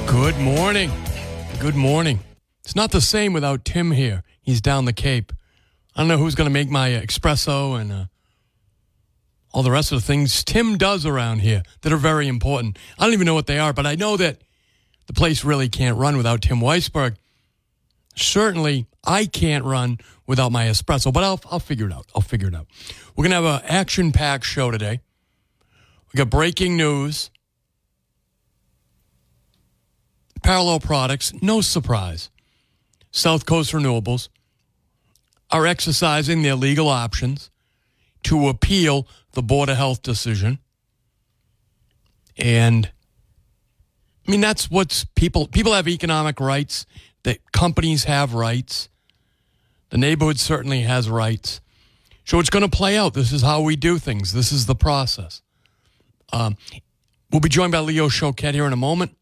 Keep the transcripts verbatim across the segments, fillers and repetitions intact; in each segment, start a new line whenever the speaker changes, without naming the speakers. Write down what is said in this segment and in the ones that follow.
Good morning. Good morning. It's not the same without Tim here. He's down the Cape. I don't know who's going to make my espresso and uh, all the rest of the things Tim does around here that are very important. I don't even know what they are, but I know that the place really can't run without Tim Weisberg. Certainly, I can't run without my espresso, but I'll, I'll figure it out. I'll figure it out. We're going to have an action-packed show today. We got breaking news. Parallel Products, no surprise. South Coast Renewables are exercising their legal options to appeal the Board of Health decision. And, I mean, that's what's people, people have economic rights, that companies have rights. The neighborhood certainly has rights. So it's going to play out. This is how we do things. This is the process. Um, we'll be joined by Leo Choquette here in a moment.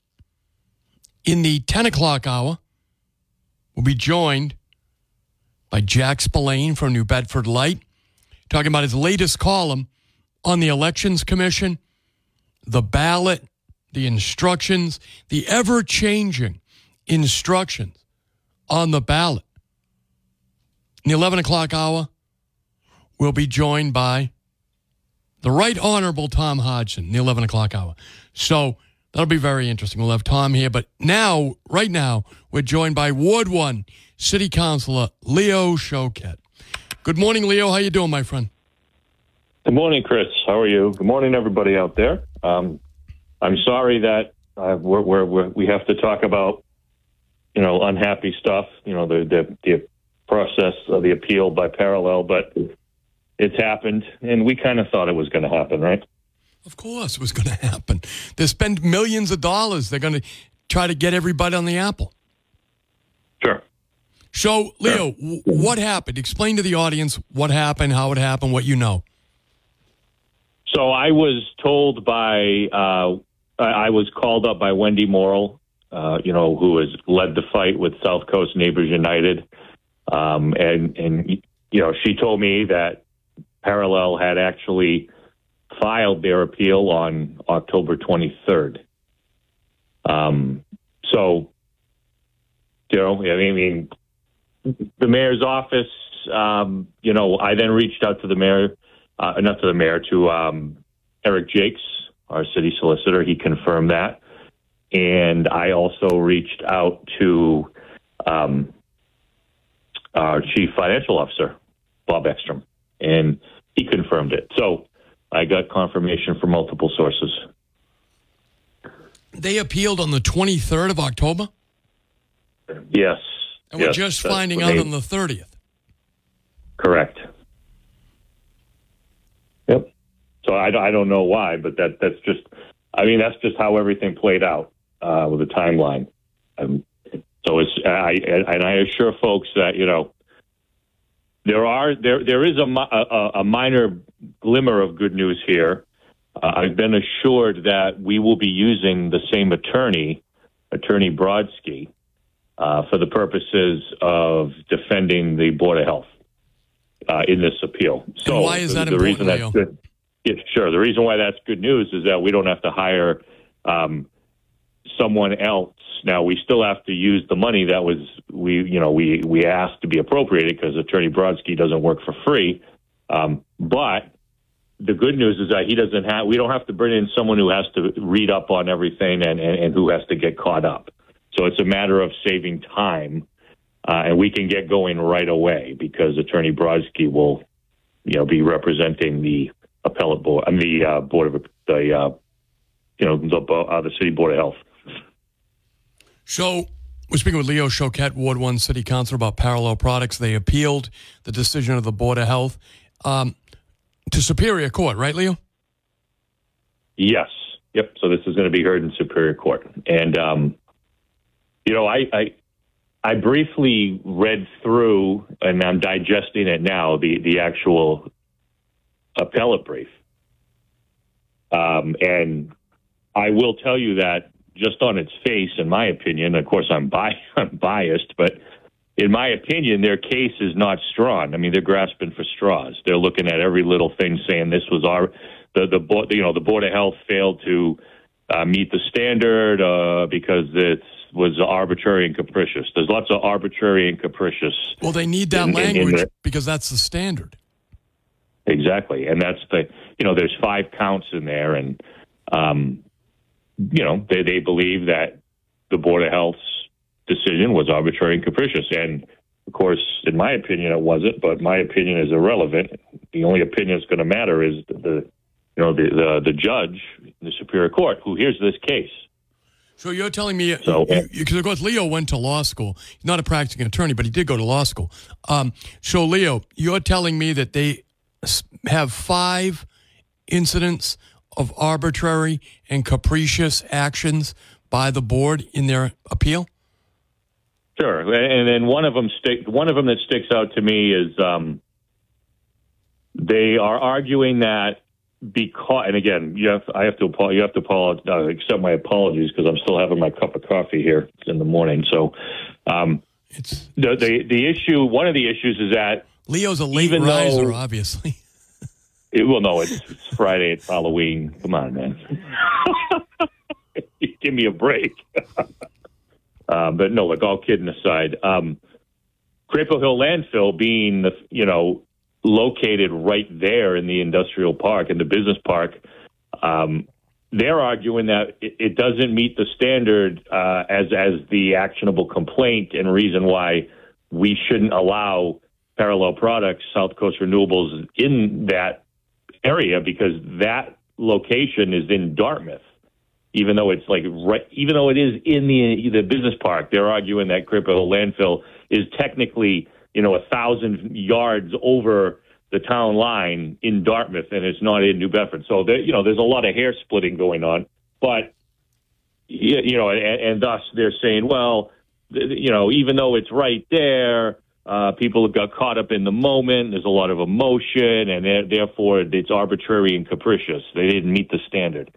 In the ten o'clock hour, we'll be joined by Jack Spillane from New Bedford Light, talking about his latest column on the Elections Commission, the ballot, the instructions, the ever-changing instructions on the ballot. In the eleven o'clock hour, we'll be joined by the Right Honorable Tom Hodgson in the eleven o'clock hour. So that'll be very interesting. We'll have Tom here. But now, right now, we're joined by Ward one City Councilor Leo Choquette. Good morning, Leo. How you doing, my friend?
Good morning, Chris. How are you? Good morning, everybody out there. Um, I'm sorry that uh, we're, we're, we're, we have to talk about, you know, unhappy stuff, you know, the, the, the process of the appeal by parallel, but it's happened, and we kind of thought it was going to happen, right?
Of course it was going to happen. They spend millions of dollars. They're going to try to get everybody on the apple.
Sure.
So, Leo,
sure.
w- what happened? Explain to the audience what happened, how it happened, what you know.
So I was told by, uh, I was called up by Wendy Morrill, uh, you know, who has led the fight with South Coast Neighbors United. Um, and, and, you know, she told me that Parallel had actually filed their appeal on October twenty-third. Um, so, you know, I mean, the mayor's office, um, you know, I then reached out to the mayor, uh, not to the mayor, to um, Eric Jakes, our city solicitor. He confirmed that. And I also reached out to um, our chief financial officer, Bob Ekstrom, and he confirmed it. So I got confirmation from multiple sources.
They appealed on the twenty-third of October?
Yes.
And we're
yes,
just finding out
they,
on the thirtieth.
Correct. Yep. So I, I don't know why, but that that's just, I mean, that's just how everything played out uh, with the timeline. Um, so it's, I, and I assure folks that, you know, There are there there is a, a, a minor glimmer of good news here. Uh, I've been assured that we will be using the same attorney, Attorney Brodsky, uh, for the purposes of defending the Board of Health uh, in this appeal. So
and why is
the,
that
the
important,
reason
Leo?
that's good, yeah, sure. The reason why that's good news is that we don't have to hire um, someone else. Now, we still have to use the money that was we, you know, we, we asked to be appropriated because Attorney Brodsky doesn't work for free. Um, but the good news is that he doesn't have. We don't have to bring in someone who has to read up on everything and, and, and who has to get caught up. So it's a matter of saving time, uh, and we can get going right away because Attorney Brodsky will, you know, be representing the appellate board. I mean, the uh, board of the, uh, you know, the uh, the city board of health.
So we're speaking with Leo Choquette, Ward one City Councilor, about Parallel Products. They appealed the decision of the Board of Health um, to Superior Court, right, Leo?
Yes. Yep. So this is going to be heard in Superior Court. And, um, you know, I, I I briefly read through, and I'm digesting it now, the, the actual appellate brief. Um, and I will tell you that just on its face, in my opinion, of course I'm, bi- I'm biased, but in my opinion, their case is not strong. I mean, they're grasping for straws. They're looking at every little thing, saying this was our, the the board, you know, the Board of Health failed to uh, meet the standard uh, because it was arbitrary and capricious. There's lots of arbitrary and capricious.
Well, they need that
in,
language
in, in
because that's the standard.
Exactly, and that's the you know there's five counts in there, and um, you know they they believe that the Board of Health's decision was arbitrary and capricious, and of course, in my opinion, it wasn't. But my opinion is irrelevant. The only opinion that's going to matter is the, the you know the, the the judge in the Superior Court who hears this case.
So you're telling me,
so,
because of course Leo went to law school. He's not a practicing attorney, but he did go to law school. Um, so Leo, you're telling me that they have five incidents of arbitrary and capricious actions by the board in their appeal?
Sure, and then one of them stick. One of them that sticks out to me is um, they are arguing that. Because, and again, you have, I have to, you have to apologize, uh, accept my apologies because I'm still having my cup of coffee here in the morning. So, um,
it's
the, the the issue, one of the issues is that
Leo's a late riser, though, obviously.
It, well, no, it's, it's Friday, it's Halloween. Come on, man, give me a break. uh, but no, look, all kidding aside, um, Crapo Hill landfill being the, you know. located right there in the industrial park, in the business park, um, they're arguing that it, it doesn't meet the standard uh, as as the actionable complaint and reason why we shouldn't allow Parallel Products, South Coast Renewables in that area because that location is in Dartmouth. Even though it's like right, even though it is in the the business park, they're arguing that Crapo Hill landfill is technically, you know, a thousand yards over the town line in Dartmouth, and it's not in New Bedford. So, there, you know, there's a lot of hair splitting going on. But, you know, and, and thus they're saying, well, you know, even though it's right there, uh, people got caught up in the moment. There's a lot of emotion, and therefore it's arbitrary and capricious. They didn't meet the standard,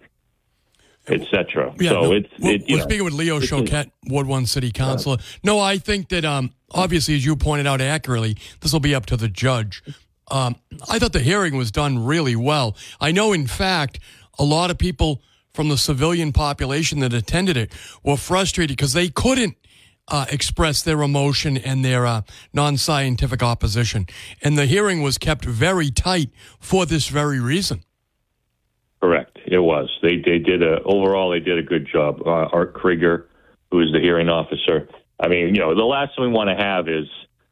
et cetera.
Yeah,
so
no,
it's
we're,
it, you
we're
know,
speaking with Leo Choquette, Ward One City Councilor. Uh, no, I think that um, obviously, as you pointed out accurately, this will be up to the judge. Um, I thought the hearing was done really well. I know, in fact, a lot of people from the civilian population that attended it were frustrated because they couldn't uh, express their emotion and their uh, non-scientific opposition. And the hearing was kept very tight for this very reason.
Correct. It was. They they did a overall. They did a good job. Uh, Art Krieger, who is the hearing officer. I mean, you know, the last thing we want to have is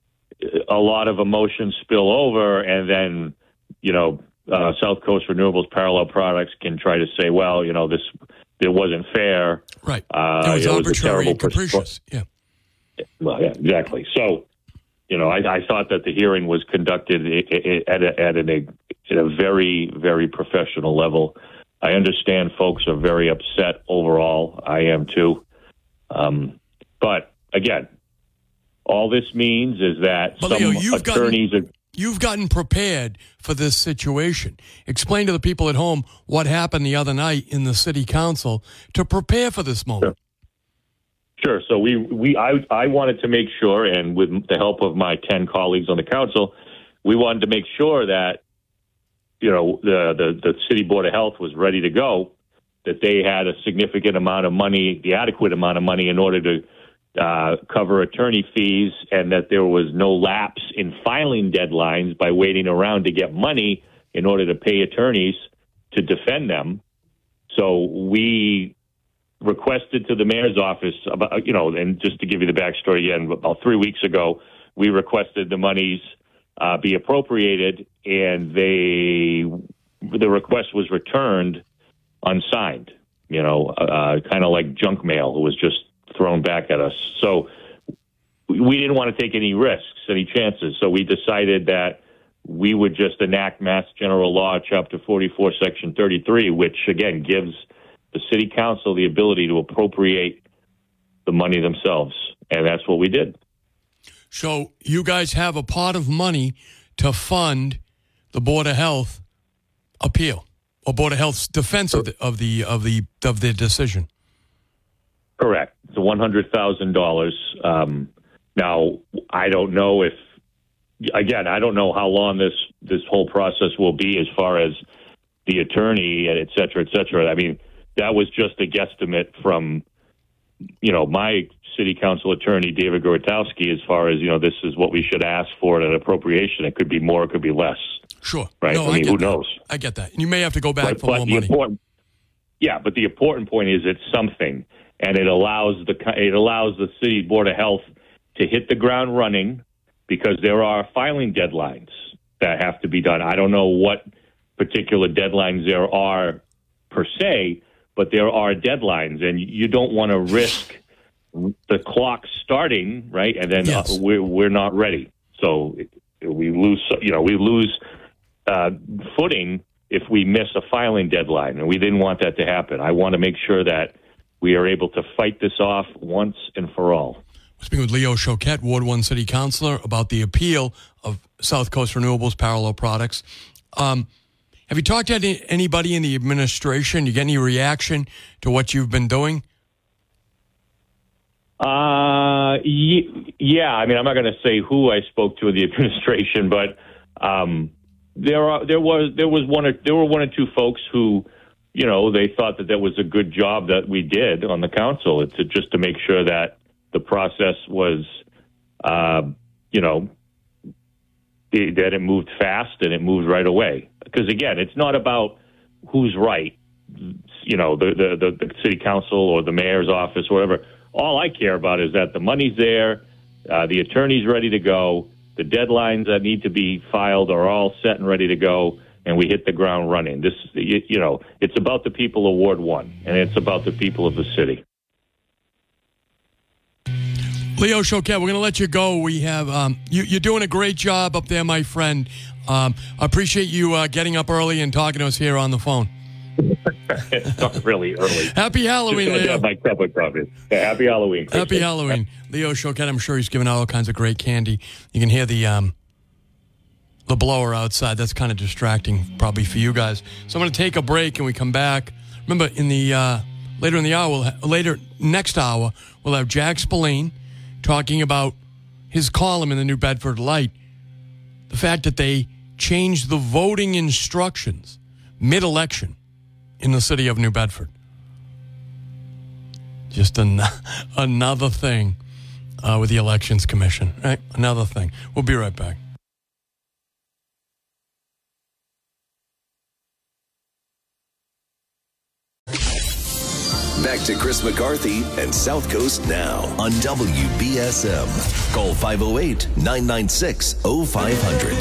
a lot of emotions spill over, and then, you know, uh, South Coast Renewables Parallel Products can try to say, well, you know, this it wasn't fair.
Right.
Uh,
it was
it
arbitrary
was
and capricious. Yeah.
Well, yeah, exactly. So, you know, I, I thought that the hearing was conducted at a, at an, at a very, very professional level. I understand folks are very upset overall. I am too. Um, but again, all this means is that
but
some
Leo, you've
attorneys
gotten,
are.
You've gotten prepared for this situation. Explain to the people at home what happened the other night in the city council to prepare for this moment.
Sure. Sure. So we, we I, I wanted to make sure, and with the help of my ten colleagues on the council, we wanted to make sure that, you know, the, the, the City Board of Health was ready to go, that they had a significant amount of money, the adequate amount of money in order to uh, cover attorney fees, and that there was no lapse in filing deadlines by waiting around to get money in order to pay attorneys to defend them. So we requested to the mayor's office about, you know, and just to give you the backstory again, about three weeks ago, we requested the monies uh, be appropriated, and they, the request was returned unsigned, you know, uh, kind of like junk mail. It was just thrown back at us. So we didn't want to take any risks, any chances. So we decided that we would just enact Mass General Law, Chapter forty-four, Section thirty-three, which, again, gives the city council the ability to appropriate the money themselves. And that's what we did.
So you guys have a pot of money to fund the Board of Health appeal, or Board of Health's defense of the of the of the of their decision.
Correct. It's one hundred thousand dollars. Um, now, I don't know if, again, I don't know how long this this whole process will be as far as the attorney, et cetera, et cetera. I mean, that was just a guesstimate from, you know, my city council attorney, David Gorotowski, as far as, you know, this is what we should ask for at an appropriation. It could be more, it could be less.
Sure.
Right?
No,
I mean,
I
who
that.
knows?
I get that. You may have to go back
but,
for
but
more
the
money.
Important, yeah, but the important point is it's something, and it allows the it allows the city board of health to hit the ground running, because there are filing deadlines that have to be done. I don't know what particular deadlines there are per se, but there are deadlines, and you don't want to risk the clock starting, right? And then
yes.
uh, we're we're not ready, so we lose. You know, we lose uh, footing if we miss a filing deadline, and we didn't want that to happen. I want to make sure that we are able to fight this off once and for all.
We're speaking with Leo Choquette, Ward one City Councilor, about the appeal of South Coast Renewables Parallel Products. Um, have you talked to any, anybody in the administration? You get any reaction to what you've been doing?
Uh, yeah. I mean, I'm not going to say who I spoke to in the administration, but um, there are there was there was one or there were one or two folks who, you know, they thought that that was a good job that we did on the council. It's just to make sure that the process was, uh, you know, it, that it moved fast and it moved right away. Because again, it's not about who's right. You know, the the, the, the city council or the mayor's office or whatever. All I care about is that the money's there, uh, the attorney's ready to go, the deadlines that need to be filed are all set and ready to go, and we hit the ground running. This, you, you know, it's about the people of Ward one, and it's about the people of the city.
Leo Choquette, we're going to let you go. We have um, you, you're doing a great job up there, my friend. Um, I appreciate you uh, getting up early and talking to us here on the phone.
It's not really early.
Happy Halloween,
Just
Leo.
my cup of coffee. Yeah, happy Halloween.
Happy Halloween. Leo Choquette, I'm sure he's giving out all kinds of great candy. You can hear the um, the blower outside. That's kind of distracting probably for you guys. So I'm going to take a break, and we come back. Remember, in the uh, later in the hour, we'll ha- later next hour, we'll have Jack Spillane talking about his column in the New Bedford Light, the fact that they changed the voting instructions mid-election in the city of New Bedford. Just an- another thing uh, with the Elections Commission, right? Another thing. We'll be right back.
Back to Chris McCarthy and South Coast Now on W B S M. Call five oh eight, nine nine six, oh five hundred.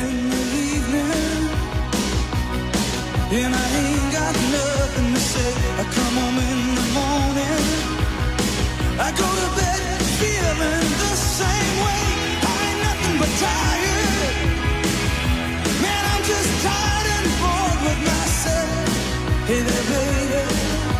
And I ain't got nothing to say. I come home in the morning, I go to bed feeling the same way. I ain't nothing but tired. Man, I'm just tired and bored with myself. Hey there, baby,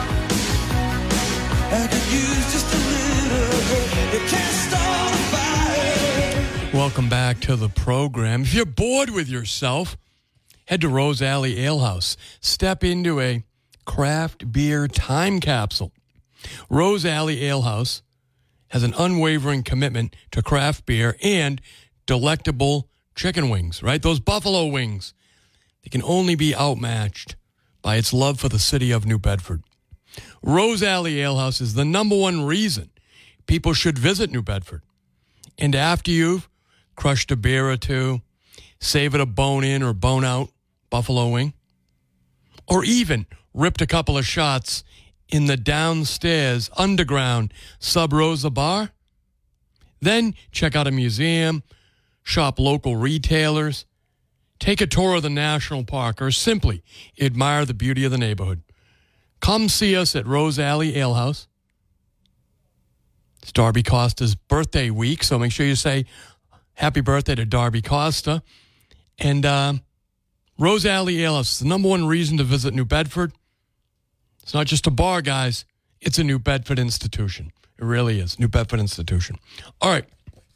I could use just a little help. You can't start a fire.
Welcome back to the program. If you're bored with yourself, head to Rose Alley Ale House. Step into a craft beer time capsule. Rose Alley Ale House has an unwavering commitment to craft beer and delectable chicken wings, right? Those buffalo wings. They can only be outmatched by its love for the city of New Bedford. Rose Alley Ale House is the number one reason people should visit New Bedford. And after you've crushed a beer or two, savored a bone-in or bone-out buffalo wing, or even ripped a couple of shots in the downstairs underground Sub Rosa bar, then check out a museum, shop local retailers, take a tour of the national park, or simply admire the beauty of the neighborhood. Come see us at Rose Alley Ale House. It's Darby Costa's birthday week, so make sure you say happy birthday to Darby Costa. And uh, Rose Alley Ale House is the number one reason to visit New Bedford. It's not just a bar, guys. It's a New Bedford institution. It really is. New Bedford institution. All right.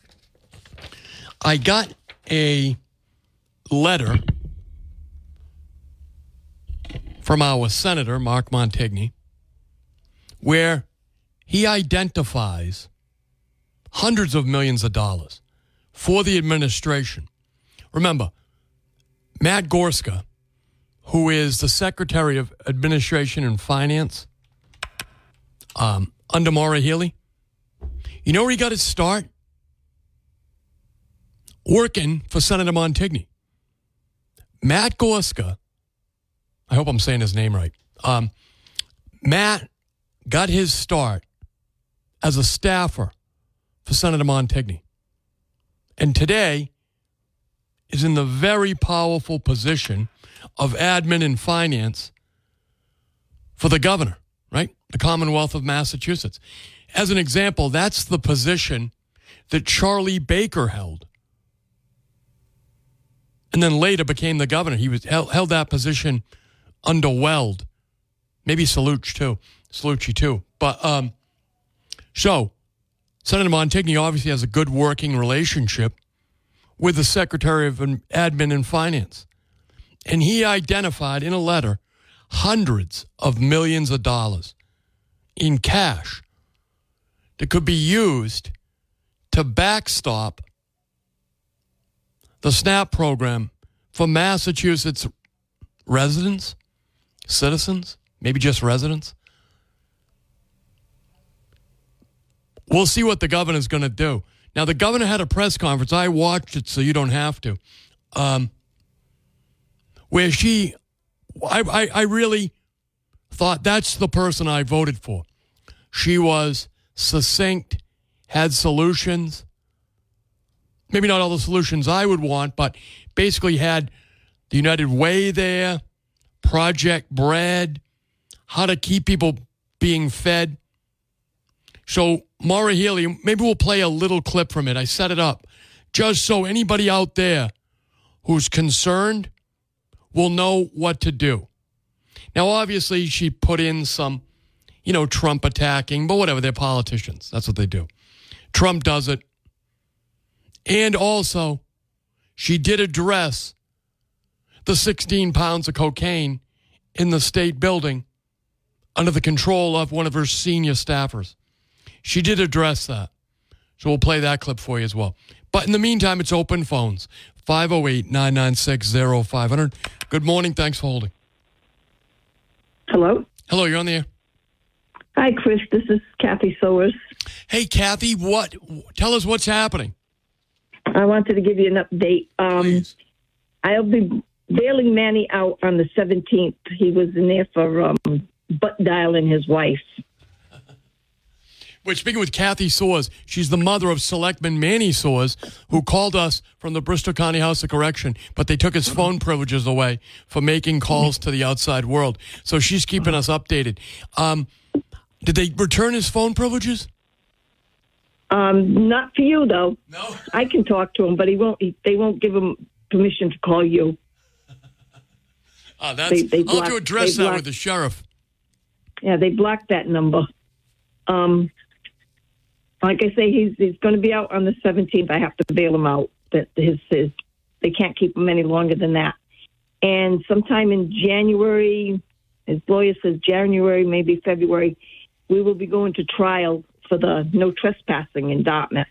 I got a letter from our Senator, Mark Montigny, where he identifies hundreds of millions of dollars for the administration. Remember, Matt Gorska, who is the Secretary of Administration and Finance, um, under Maura Healey. You know where he got his start? Working for Senator Montigny. Matt Gorska, I hope I'm saying his name right. Um, Matt got his start as a staffer for Senator Montigny. And today is in the very powerful position of admin and finance for the governor, right? The Commonwealth of Massachusetts. As an example, that's the position that Charlie Baker held. And then later became the governor. He was held, held that position under Weld. Maybe Salucci too. Salucci too. But, um, so, Senator Montigny obviously has a good working relationship with the Secretary of Admin and Finance. And he identified in a letter hundreds of millions of dollars in cash that could be used to backstop the SNAP program for Massachusetts residents, citizens, maybe just residents. We'll see what the governor's going to do. Now, the governor had a press conference. I watched it, so you don't have to. Um, where she, I, I, I really thought that's the person I voted for. She was succinct, had solutions. Maybe not all the solutions I would want, but basically had the United Way there, Project Bread, how to keep people being fed. So, Maura Healey, maybe we'll play a little clip from it. I set it up just so anybody out there who's concerned will know what to do. Now, obviously, she put in some, you know, Trump attacking, but whatever, they're politicians. That's what they do. Trump does it. And also, she did address the sixteen pounds of cocaine in the state building under the control of one of her senior staffers. She did address that. So we'll play that clip for you as well. But in the meantime, it's open phones. five oh eight, nine nine six, oh five hundred. Good morning. Thanks for holding.
Hello?
Hello, you're on the air.
Hi, Chris. This is Kathy Sowers.
Hey, Kathy, what? Tell us what's happening.
I wanted to give you an update. Um,
Please.
I'll be bailing Manny out on the seventeenth. He was in there for um, butt dialing his wife.
We're speaking with Kathy Soers. She's the mother of Selectman Manny Soers, who called us from the Bristol County House of Correction, but they took his phone privileges away for making calls to the outside world. So she's keeping us updated. Um, did they return his phone privileges?
Um, not for you, though.
No.
I can talk to him, but he won't. He, they won't give him permission to call you.
Oh, that's,
They- they
I'll have
blocked-
to address
they
that
blocked-
with the sheriff.
Yeah, they blocked that number. Um, like I say, he's he's going to be out on the seventeenth. I have to bail him out. That his, his they can't keep him any longer than that. And sometime in January, his lawyer says January, maybe February, we will be going to trial for the no trespassing in Dartmouth.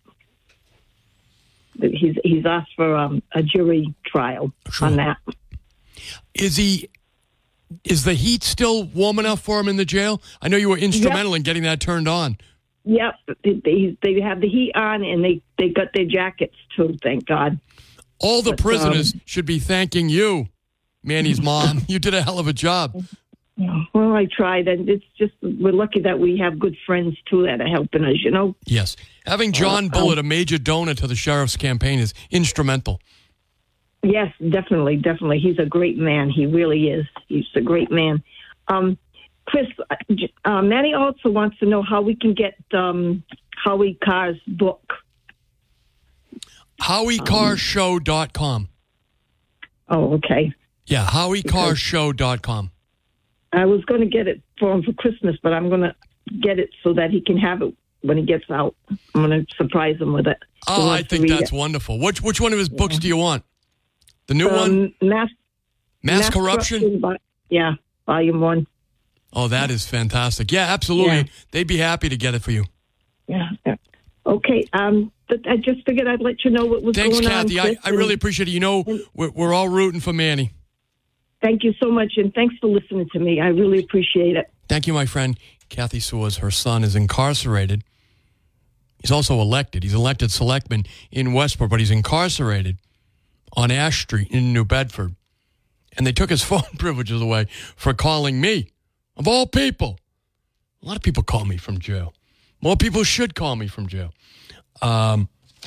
He's he's asked for um, a jury trial
Sure.
on that.
Is he? Is the heat still warm enough for him in the jail? I know you were instrumental in getting that turned on.
Yep, they, they have the heat on, and they, they got their jackets too, thank God.
All the
But,
prisoners
um,
should be thanking you, Manny's mom. You did a hell of a job.
Well, I tried, and it's just, we're lucky that we have good friends, too, that are helping us, you know?
Yes. Having John
Uh,
Bullitt,
um,
a major donor to the sheriff's campaign, is instrumental.
Yes, definitely, definitely. He's a great man. He really is. He's a great man. Um, Chris, uh, Manny also wants to know how we can get um, Howie Carr's book.
Howie Carr Show dot com.
Oh, okay.
Yeah, Howie Carr Show dot com.
I was going to get it for him for Christmas, but I'm going to get it so that he can have it when he gets out. I'm going to surprise him with it. He
Oh, I
wants to
think
read
that's
it.
wonderful. Which which one of his books do you want? The new one?
Um, mass,
Mass, Corruption?
By, yeah, volume one.
Oh, that is fantastic. Yeah, absolutely.
Yeah.
They'd be happy to get it for you.
Yeah. yeah. Okay. Um, but I just figured I'd let you know what was
Thanks,
going
Kathy.
on.
I,
Chris,
I really
and
appreciate it. You know, we're, we're all rooting for Manny.
Thank you so much, and thanks for listening to me. I really appreciate it.
Thank you, my friend. Kathy Suarez, her son, is incarcerated. He's also elected. He's elected selectman in Westport, but he's incarcerated on Ash Street in New Bedford. And they took his phone privileges away for calling me, of all people. A lot of people call me from jail. More people should call me from jail. Um,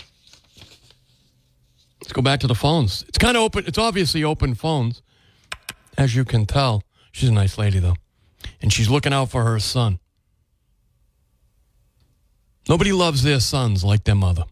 let's go back to the phones. It's kind of open. It's obviously open phones, as you can tell. She's a nice lady, though. And she's looking out for her son. Nobody loves their sons like their mother.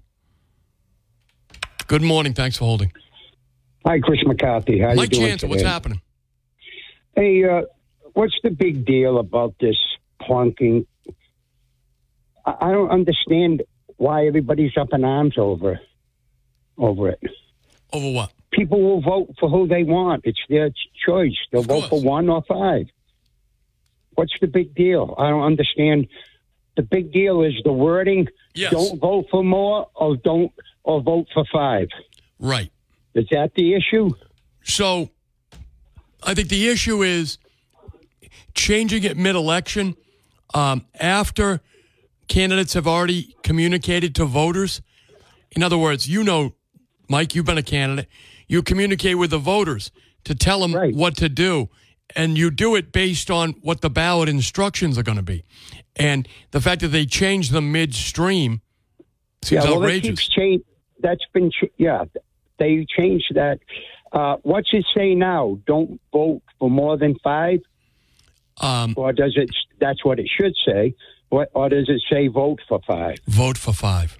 Good morning. Thanks for holding.
Hi, Chris McCarthy. How
Mike
you doing
Jansen,
today?
what's happening?
Hey, uh, what's the big deal about this plunking? I, I don't understand why everybody's up in arms over over it.
Over what?
People will vote for who they want. It's their ch- choice. They'll
Of
vote
course.
for one or five. What's the big deal? I don't understand. The big deal is the wording.
Yes.
Don't vote for more or don't or vote for five.
Right.
Is that the issue?
So I think the issue is changing it mid-election um, after candidates have already communicated to voters. In other words, you know, Mike, you've been a candidate. You communicate with the voters to tell them
Right.
what to do, and you do it based on what the ballot instructions are going to be. And the fact that they change them midstream seems
yeah, well,
outrageous.
that keeps change. That's been ch- yeah. They changed that. Uh, what's it say now? Don't vote for more than five,
Um,
or does it? That's what it should say. What, or does it say vote for five?
vote for five.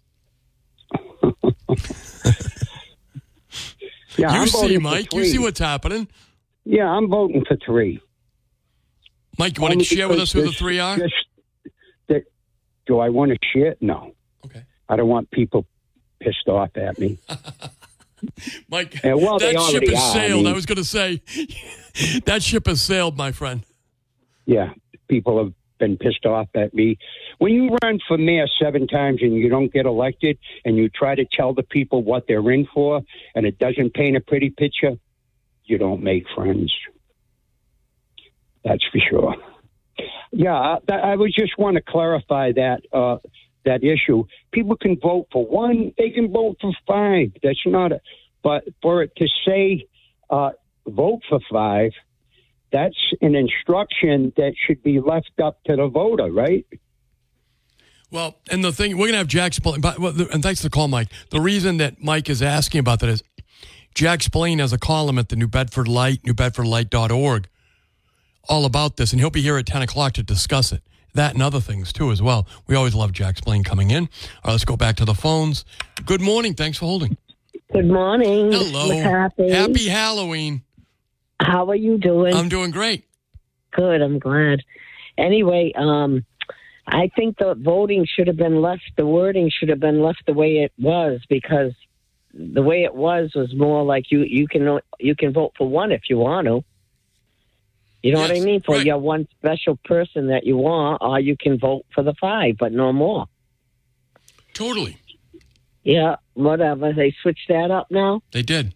Yeah,
You
I'm
see,
voting for
Mike. You
three.
see what's happening.
Yeah, I'm voting for three.
Mike, you want to
Only
share with
because
us who the
this-
three are?
this- that- do I want to share? No,
Okay.
I don't want people pissed off at me.
Mike,
Yeah, well, they
that ship
already
has
are. I
sailed. I,
mean-
was going to say, that ship has sailed, my friend.
Yeah, people have been pissed off at me. When you run for mayor seven times and you don't get elected and you try to tell the people what they're in for and it doesn't paint a pretty picture, you don't make friends. That's for sure. Yeah, I, I would just want to clarify that uh, that issue. People can vote for one, they can vote for five. That's not a, but for it to say uh, vote for five, that's an instruction that should be left up to the voter, right?
Well, and the thing, we're going to have Jack Spillane, but, well, and thanks for the call, Mike. The reason that Mike is asking about that is Jack Spillane has a column at the New Bedford Light, new bedford light dot org, all about this, and he'll be here at ten o'clock to discuss it. That and other things, too, as well. We always love Jack Spillane coming in. All right, let's go back to the phones. Good morning. Thanks for holding.
Good morning,
Hello.
Mister McCarthy.
Happy Halloween.
How are you doing?
I'm doing great.
Good, I'm glad. Anyway, um, I think the voting should have been left, the wording should have been left the way it was, because the way it was was more like you, you can you can vote for one if you want to. You know what I
Yes,
mean? For
right.
your one special person that you want, or you can vote for the five, but no more.
Totally.
Yeah, whatever. They switched that up now?
They did.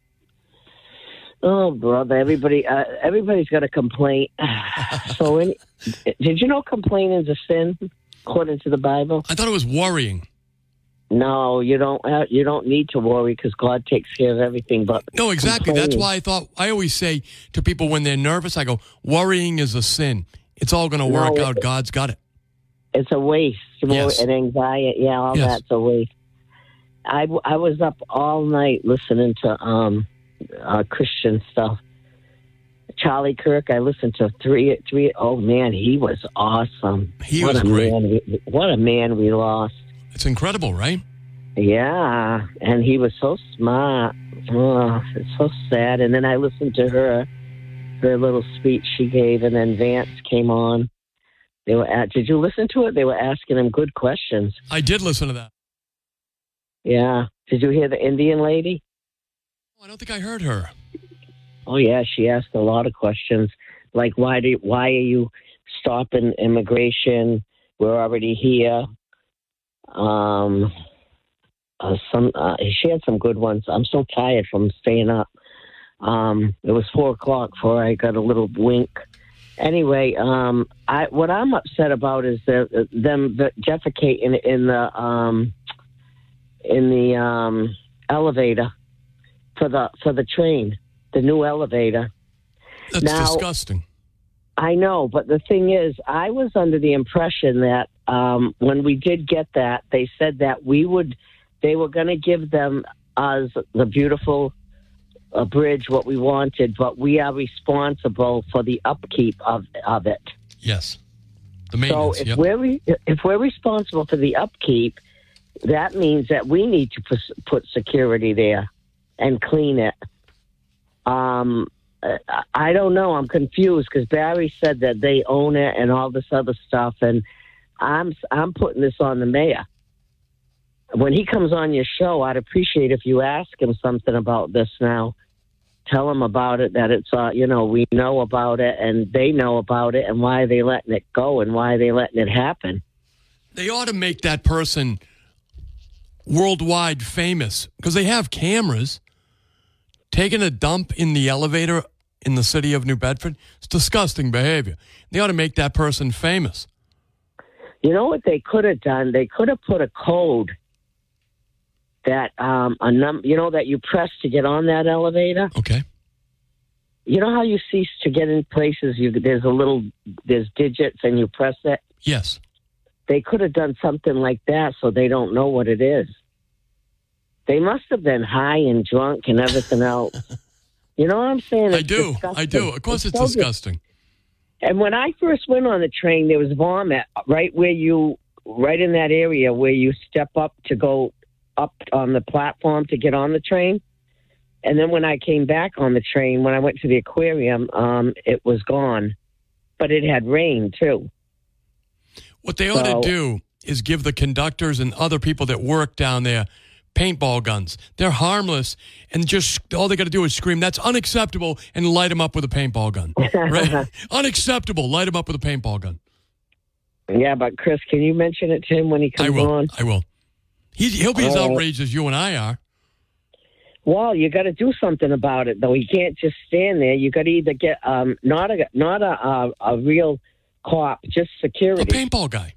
Oh, brother, everybody, uh, everybody's got a complaint. So, any, did you know complaining is a sin according to the Bible?
I thought it was worrying.
No, you don't. Have, you don't need to worry because God takes care of everything. But
No, exactly. That's
complaining-
why I thought, I always say to people when they're nervous, I go, worrying is a sin. It's all going to
No,
work
it-
out. God's got it.
it's a waste.
Yes.
And anxiety, yeah, all
Yes.
that's a waste. I, I was up all night listening to um, uh, Christian stuff. Charlie Kirk, I listened to three, three. Oh man, he was awesome.
He
what
was
a
great.
Man we, what a man we lost.
It's incredible, right?
Yeah, and he was so smart. Oh, it's so sad. And then I listened to her, her little speech she gave, and then Vance came on. They were at. Did you listen to it? They were asking him good questions.
I did listen to that.
Yeah. Did you hear the Indian lady?
I don't think I heard her.
Oh yeah, she asked a lot of questions, like why do why are you stopping immigration? We're already here. Um, uh, some uh, she had some good ones. I'm so tired from staying up. Um, it was four o'clock before I got a little wink, Anyway, um, I what I'm upset about is the, them the defecating in the um, in the um, elevator for the for the train, the new elevator.
That's
now,
disgusting.
I know, but the thing is, I was under the impression that um, when we did get that, they said that we would, they were going to give them us the beautiful uh, bridge, what we wanted, but we are responsible for the upkeep of of it.
Yes, the
So
maintenance.
if
yep.
we're re- if we're responsible for the upkeep, that means that we need to put, put security there and clean it. Um. I don't know. I'm confused because Barry said that they own it and all this other stuff, and I'm I'm putting this on the mayor. When he comes on your show, I'd appreciate if you ask him something about this now. Tell him about it, that it's, uh, you know, we know about it and they know about it, and why are they letting it go and why are they letting it happen?
They ought to make that person worldwide famous because they have cameras. Taking a dump in the elevator in the city of New Bedford, it's disgusting behavior. They ought to make that person famous.
You know what they could have done? They could have put a code that um, a num- you know, that you press to get on that elevator.
Okay.
You know how you see to get in places, you, there's a little, there's digits and you press it?
Yes.
They could have done something like that so they don't know what it is. They must have been high and drunk and everything else. You know what I'm saying? It's
I do.
disgusting.
I do. Of course it's,
so
disgusting.
dis- And when I first went on the train, there was vomit right where you, right in that area where you step up to go up on the platform to get on the train. And then when I came back on the train, when I went to the aquarium, um, it was gone. But it had rained, too.
What they ought
So-
to do is give the conductors and other people that work down there paintball guns. They're harmless, and just all they got to do is scream, "That's unacceptable," and light them up with a paintball gun. Right? Unacceptable. Light them up with a paintball gun.
Yeah, but Chris, can you mention it to him when he comes
I will.
on?
I will. He's, he'll be as
All right.
outraged as you and I are.
Well, you got to do something about it, though. You can't just stand there. You got to either get um, not a not a, a a real cop, just
A
security.
paintball guy.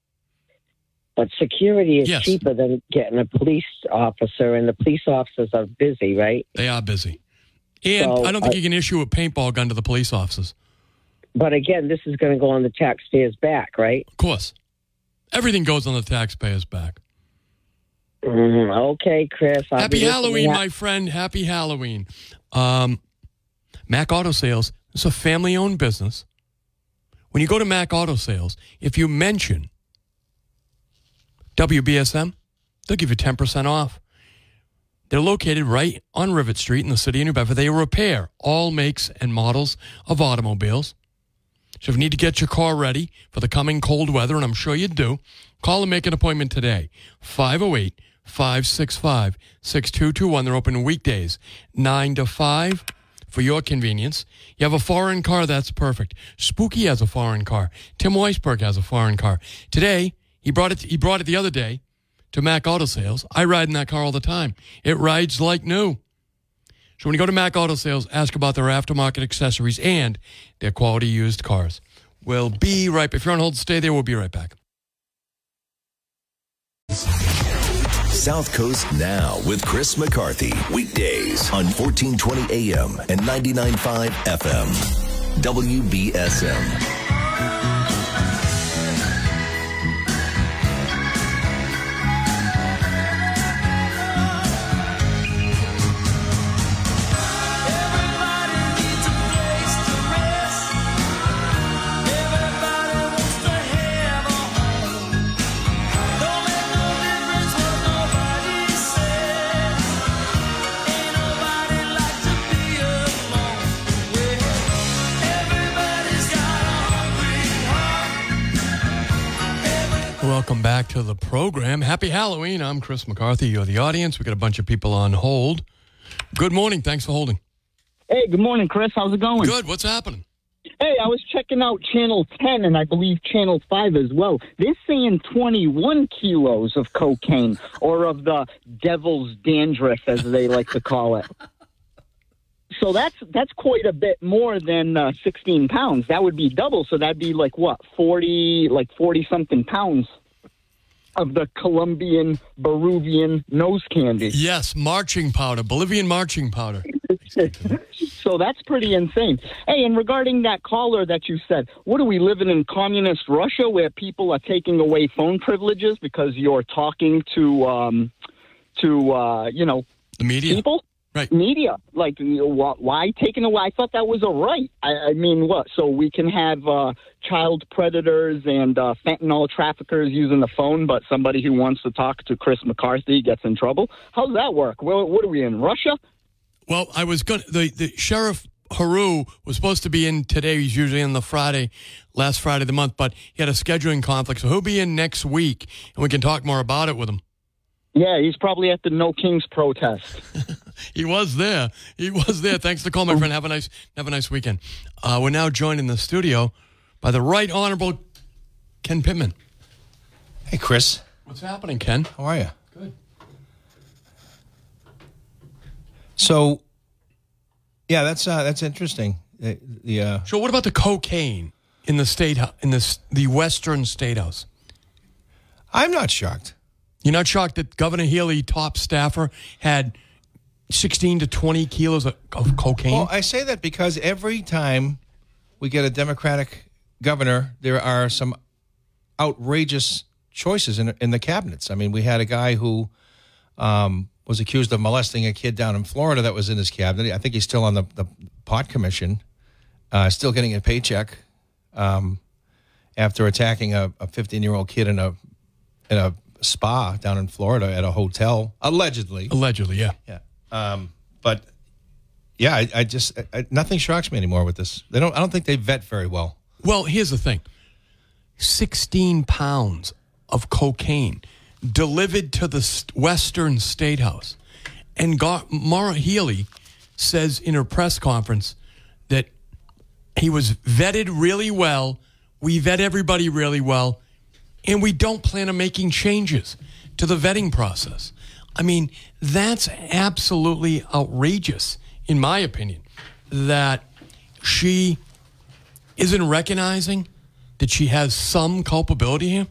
But security is
Yes.
cheaper than getting a police officer, and the police officers are busy, right?
They are busy. And
So,
I don't think
uh,
you can issue a paintball gun to the police officers.
But again, this is going to go on the taxpayer's back, right?
Of course. Everything goes on the taxpayer's back.
Mm, okay, Chris. I'll
Happy
be listening.
Halloween, my friend. Happy Halloween. Um, Mac Auto Sales is a family-owned business. When you go to Mac Auto Sales, if you mention W B S M, they'll give you ten percent off. They're located right on Rivet Street in the city of New Bedford. They repair all makes and models of automobiles. So if you need to get your car ready for the coming cold weather, and I'm sure you do, call and make an appointment today. five oh eight, five six five, six two two one. They're open weekdays, nine to five for your convenience. You have a foreign car, that's perfect. Spooky has a foreign car. Tim Weisberg has a foreign car. Today, he brought it, he brought it the other day to Mac Auto Sales. I ride in that car all the time. It rides like new. So when you go to Mac Auto Sales, ask about their aftermarket accessories and their quality used cars. We'll be right back. If you're on hold, stay there. We'll be right back.
South Coast Now with Chris McCarthy. Weekdays on fourteen twenty A M and ninety-nine point five F M. W B S M.
Welcome back to the program. Happy Halloween. I'm Chris McCarthy. You're the audience. We got a bunch of people on hold. Good morning. Thanks for holding.
Hey, good morning, Chris. How's it going?
Good. What's happening?
Hey, I was checking out Channel ten and I believe Channel five as well. They're saying twenty-one kilos of cocaine, or of the devil's dandruff, as they like to call it. So that's that's quite a bit more than uh, sixteen pounds. That would be double. So that'd be like what, forty, like forty something pounds of the Colombian Peruvian nose candy.
Yes, marching powder, Bolivian marching powder.
So that's pretty insane. Hey, and regarding that caller that you said, what are we living in communist Russia where people are taking away phone privileges because you're talking to, um, to uh, you know,
the media?
People?
Right.
Media. Like, you know, wh- why taking away? I thought that was a right. I, I mean, what? So we can have uh, child predators and uh, fentanyl traffickers using the phone, but somebody who wants to talk to Chris McCarthy gets in trouble? How does that work? Well, what are we in, Russia?
Well, I was going to, the, the Sheriff Haru was supposed to be in today. He's usually in the Friday, last Friday of the month, but he had a scheduling conflict, so he'll be in next week, and we can talk more about it with him.
Yeah, he's probably at the No Kings protest.
He was there. He was there. Thanks for the call, my friend. Have a nice, have a nice weekend. Uh, we're now joined in the studio by the Right Honorable Ken Pittman.
Hey, Chris.
What's happening, Ken?
How are you?
Good.
So, yeah, that's uh, that's interesting. The, the uh,
So, what about the cocaine in the state hou- in the the Western State House?
I'm not shocked.
You're not shocked that Governor Healy, top staffer, had sixteen to twenty kilos of, of cocaine?
Well, I say that because every time we get a Democratic governor, there are some outrageous choices in in the cabinets. I mean, we had a guy who um, was accused of molesting a kid down in Florida that was in his cabinet. I think he's still on the, the pot commission, uh, still getting a paycheck um, after attacking a fifteen-year-old kid in a in a spa down in Florida at a hotel, allegedly.
Allegedly, yeah.
Yeah. Um, but yeah, I, I just I, nothing shocks me anymore with this. They don't. I don't think they vet very well.
Well, here's the thing: sixteen pounds of cocaine delivered to the st- Western State House, and Gar- Maura Healy says in her press conference that he was vetted really well. We vet everybody really well. And we don't plan on making changes to the vetting process. I mean, that's absolutely outrageous, in my opinion, that she isn't recognizing that she has some culpability here.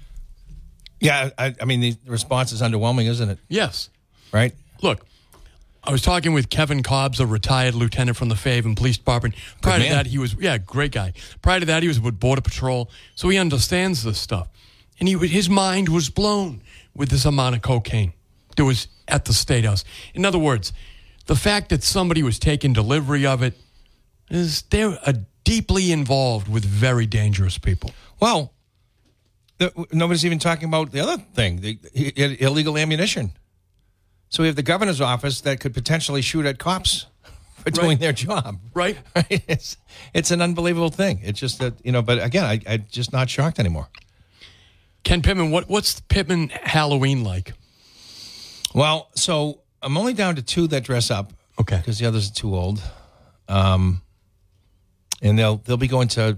Yeah, I, I mean, the response is underwhelming, isn't it?
Yes.
Right?
Look, I was talking with Kevin Cobbs, a retired lieutenant from the Faven Police Department. Prior to that, he was, yeah, great guy. Prior to that, he was with Border Patrol, so he understands this stuff. And he, his mind was blown with this amount of cocaine that was at the State House. In other words, the fact that somebody was taking delivery of it is they're uh, deeply involved with very dangerous people.
Well, the, nobody's even talking about the other thing, the, the illegal ammunition. So we have the governor's office that could potentially shoot at cops for doing
Right.
their job.
Right.
It's it's an unbelievable thing. It's just that, you know, but again, I, I'm just not shocked anymore.
Ken Pittman, what, what's Pittman Halloween like?
Well, so I'm only down to two that dress up.
Okay.
Because the others are too old. Um, and they'll they'll be going to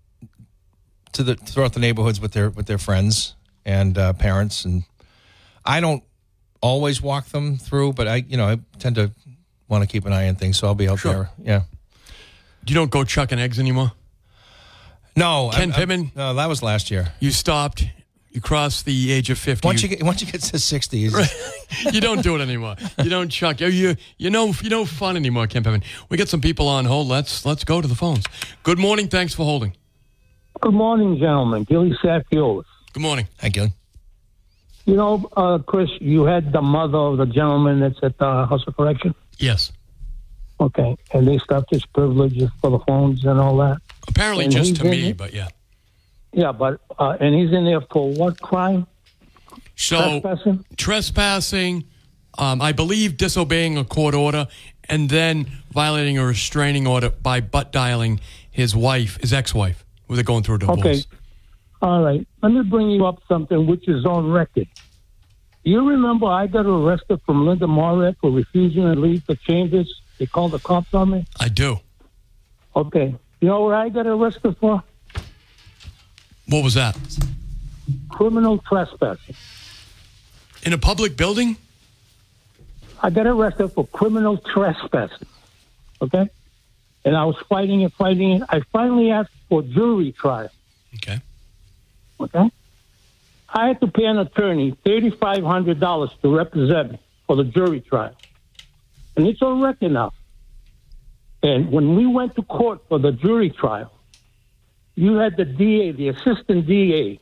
to the throughout the neighborhoods with their with their friends and uh, parents, and I don't always walk them through, but I you know I tend to want to keep an eye on things, so I'll be out
Sure.
there. Yeah.
You don't go chucking eggs anymore?
No,
Ken
I,
Pittman?
I, no, that was last year.
You stopped. You crossed the age of fifty.
Once you get once you get to sixty, it's just-
You don't do it anymore. You don't chuck. You you you know you know fun anymore, Ken Pittman. We got some people on hold. Let's let's go to the phones. Good morning. Thanks for holding.
Good morning, gentlemen. Gilly Safiolis.
Good morning.
Hi, Gilly.
You know, uh, Chris, you had the mother of the gentleman that's at the House of Correction.
Yes.
Okay, and they stopped his privileges for the phones and all that.
Apparently,
And
just
he's
to
in
me,
it?
but yeah.
Yeah, but uh, and he's in there for what crime?
So
Trespassing?
trespassing, um, I believe disobeying a court order, and then violating a restraining order by butt dialing his wife, his ex-wife, who they're going through a divorce.
Okay. All right. Let me bring you up something which is on record. You remember I got arrested from Linda Moret for refusing to leave the chambers? They called the cops on me?
I do.
Okay. You know what I got arrested for?
What was that?
Criminal trespassing.
In a public building?
I got arrested for criminal trespassing. okay? And I was fighting it, fighting it. I finally asked for jury trial.
Okay.
Okay? I had to pay an attorney thirty-five hundred dollars to represent me for the jury trial. And it's on record now. And when we went to court for the jury trial, you had the D A, the assistant D A,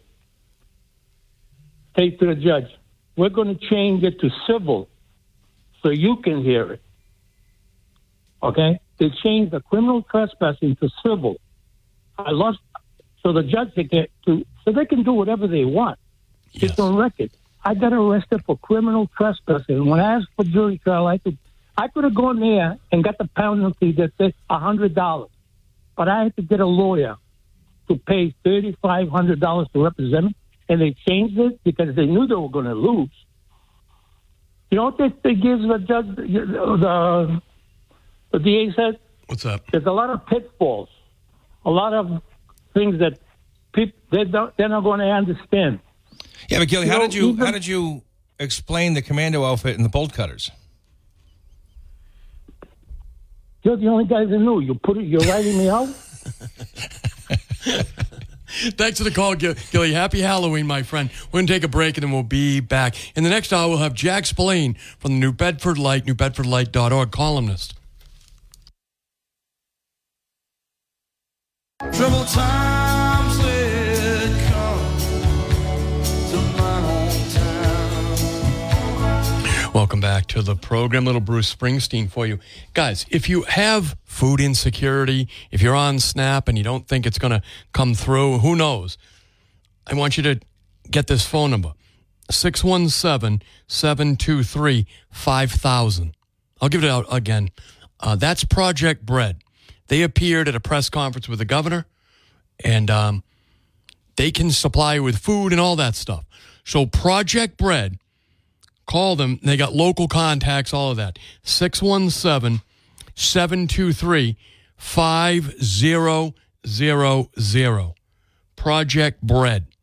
say to the judge, we're going to change it to civil so you can hear it. Okay? They changed the criminal trespassing to civil. I lost, so the judge they get to, so they can do whatever they want.
Yes.
It's on record. I got arrested for criminal trespassing. When I asked for jury trial, I could, I could have gone there and got the penalty that said a hundred dollars, but I had to get a lawyer to pay thirty-five hundred dollars to represent me, and they changed it because they knew they were going to lose. You know what they, they give the judge, the the D A said?
What's up?
There's a lot of pitfalls, a lot of things that people they don't, they're not going to understand.
Yeah, but Gilly,
You
how
know,
did you
even-
how did you explain the commando outfit and the bolt cutters?
You're the only guys that knew. You put it. You're writing me out.
Thanks for the call, Gil- Gilly. Happy Halloween, my friend. We're going to take a break, and then we'll be back. In the next hour, we'll have Jack Spillane from the New Bedford Light, new bedford light dot org, columnist.
Trouble times did come to my hometown.
Welcome back to the program. Little Bruce Springsteen for you. Guys, if you have food insecurity, if you're on SNAP and you don't think it's going to come through, who knows? I want you to get this phone number, six one seven, seven two three, five thousand. I'll give it out again. Uh, that's Project Bread. They appeared at a press conference with the governor, and um, they can supply you with food and all that stuff. So Project Bread, call them. They got local contacts, all of that. six one seven, seven two three, five zero zero zero. Project Bread.